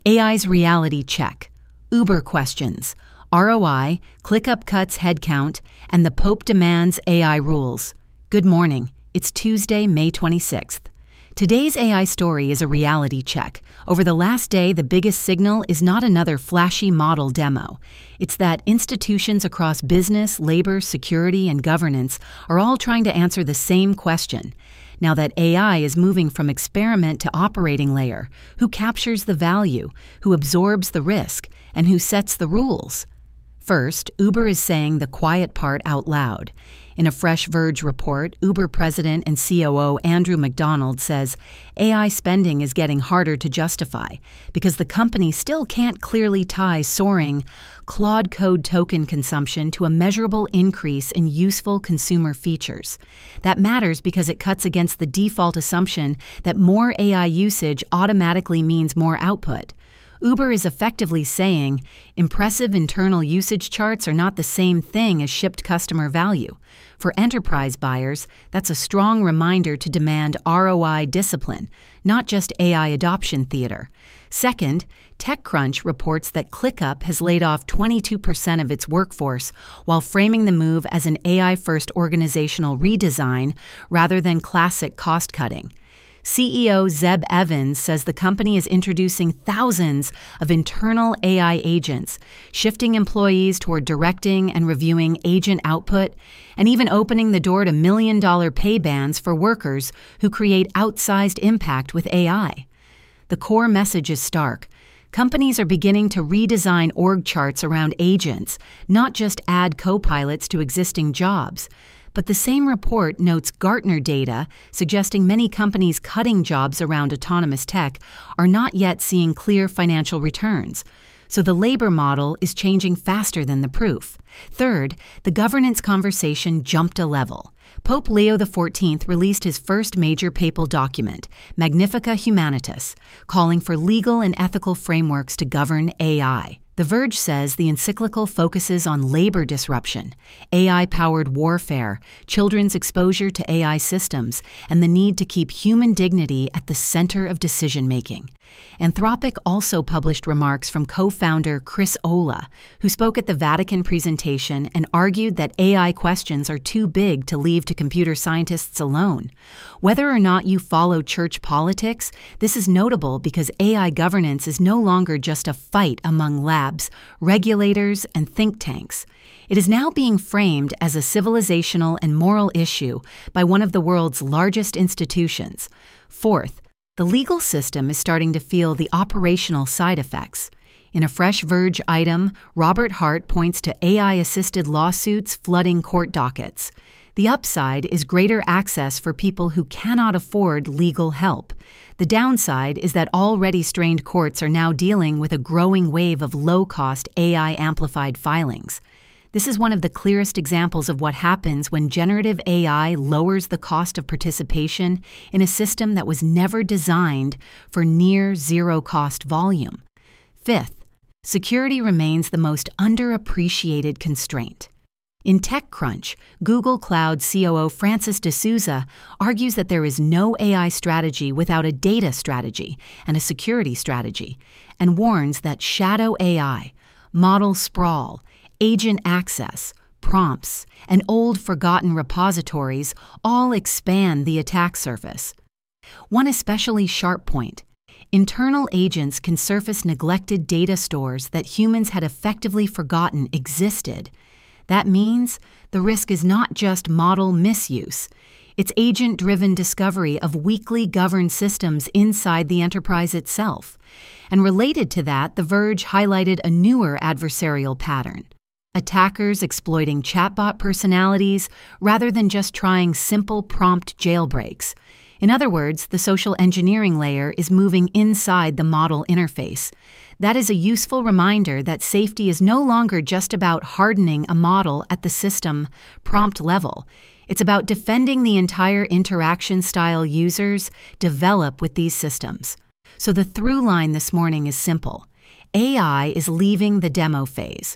AI's reality check, Uber questions, ROI, ClickUp cuts headcount, and the Pope demands AI rules. Good morning. It's Tuesday, May 26th. Today's AI story is a reality check. Over the last day, the biggest signal is not another flashy model demo. It's that institutions across business, labor, security, and governance are all trying to answer the same question. Now that AI is moving from experiment to operating layer, who captures the value, who absorbs the risk, and who sets the rules? First, Uber is saying the quiet part out loud. In a fresh Verge report, Uber president and COO Andrew McDonald says AI spending is getting harder to justify because the company still can't clearly tie soaring Claude Code token consumption to a measurable increase in useful consumer features. That matters because it cuts against the default assumption that more AI usage automatically means more output. Uber is effectively saying impressive internal usage charts are not the same thing as shipped customer value. For enterprise buyers, that's a strong reminder to demand ROI discipline, not just AI adoption theater. Second, TechCrunch reports that ClickUp has laid off 22% of its workforce while framing the move as an AI-first organizational redesign rather than classic cost-cutting. CEO Zeb Evans says the company is introducing thousands of internal AI agents, shifting employees toward directing and reviewing agent output, and even opening the door to million-dollar pay bans for workers who create outsized impact with AI. The core message is stark. Companies are beginning to redesign org charts around agents, not just add co-pilots to existing jobs. But the same report notes Gartner data suggesting many companies cutting jobs around autonomous tech are not yet seeing clear financial returns. So the labor model is changing faster than the proof. Third, the governance conversation jumped a level. Pope Leo XIV released his first major papal document, Magnificat Humanitas, calling for legal and ethical frameworks to govern AI. The Verge says the encyclical focuses on labor disruption, AI-powered warfare, children's exposure to AI systems, and the need to keep human dignity at the center of decision-making. Anthropic also published remarks from co-founder Chris Olah, who spoke at the Vatican presentation and argued that AI questions are too big to leave to computer scientists alone. Whether or not you follow church politics, this is notable because AI governance is no longer just a fight among labs, regulators, and think tanks. It is now being framed as a civilizational and moral issue by one of the world's largest institutions. Fourth, the legal system is starting to feel the operational side effects. In a fresh Verge item, Robert Hart points to AI-assisted lawsuits flooding court dockets. The upside is greater access for people who cannot afford legal help. The downside is that already strained courts are now dealing with a growing wave of low-cost AI-amplified filings. This is one of the clearest examples of what happens when generative AI lowers the cost of participation in a system that was never designed for near zero-cost volume. Fifth, security remains the most underappreciated constraint. In TechCrunch, Google Cloud COO Francis D'Souza argues that there is no AI strategy without a data strategy and a security strategy, and warns that shadow AI, model sprawl, agent access, prompts, and old forgotten repositories all expand the attack surface. One especially sharp point: internal agents can surface neglected data stores that humans had effectively forgotten existed. That means the risk is not just model misuse. It's agent-driven discovery of weakly governed systems inside the enterprise itself. And related to that, The Verge highlighted a newer adversarial pattern: attackers exploiting chatbot personalities rather than just trying simple prompt jailbreaks. In other words, the social engineering layer is moving inside the model interface. That is a useful reminder that safety is no longer just about hardening a model at the system prompt level. It's about defending the entire interaction style users develop with these systems. So the through line this morning is simple. AI is leaving the demo phase.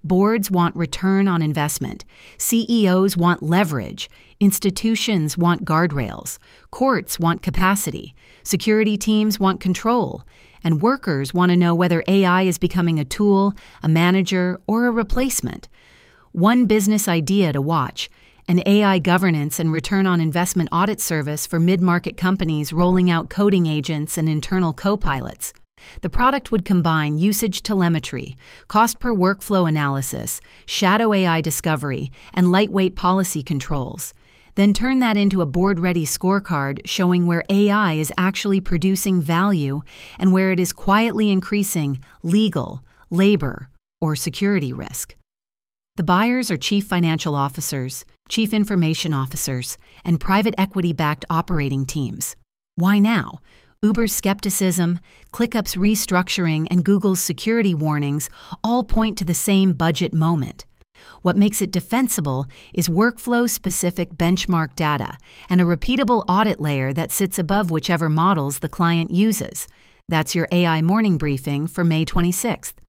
Boards want return on investment. CEOs want leverage. Institutions want guardrails. Courts want capacity. Security teams want control. And workers want to know whether AI is becoming a tool, a manager, or a replacement. One business idea to watch: an AI governance and return on investment audit service for mid-market companies rolling out coding agents and internal co-pilots. The product would combine usage telemetry, cost per workflow analysis, shadow AI discovery, and lightweight policy controls. Then turn that into a board-ready scorecard showing where AI is actually producing value and where it is quietly increasing legal, labor, or security risk. The buyers are chief financial officers, chief information officers, and private equity-backed operating teams. Why now? Uber's skepticism, ClickUp's restructuring, and Google's security warnings all point to the same budget moment. What makes it defensible is workflow-specific benchmark data and a repeatable audit layer that sits above whichever models the client uses. That's your AI Morning Briefing for May 26th.